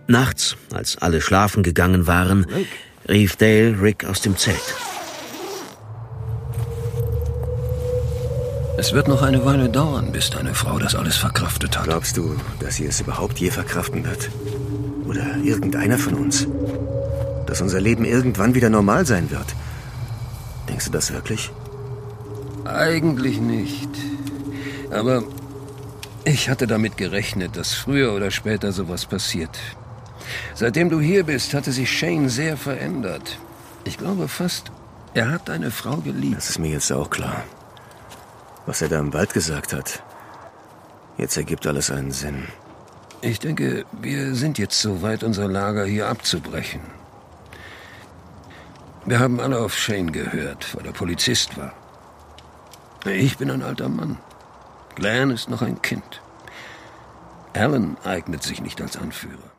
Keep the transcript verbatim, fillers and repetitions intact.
Nachts, als alle schlafen gegangen waren, rief Dale Rick aus dem Zelt. Es wird noch eine Weile dauern, bis deine Frau das alles verkraftet hat. Glaubst du, dass sie es überhaupt je verkraften wird? Oder irgendeiner von uns? Dass unser Leben irgendwann wieder normal sein wird? Denkst du das wirklich? Eigentlich nicht. Aber ich hatte damit gerechnet, dass früher oder später sowas passiert. Seitdem du hier bist, hatte sich Shane sehr verändert. Ich glaube fast, er hat deine Frau geliebt. Das ist mir jetzt auch klar. Was er da im Wald gesagt hat. Jetzt ergibt alles einen Sinn. Ich denke, wir sind jetzt so weit, unser Lager hier abzubrechen. Wir haben alle auf Shane gehört, weil er Polizist war. Ich bin ein alter Mann. Glenn ist noch ein Kind. Alan eignet sich nicht als Anführer.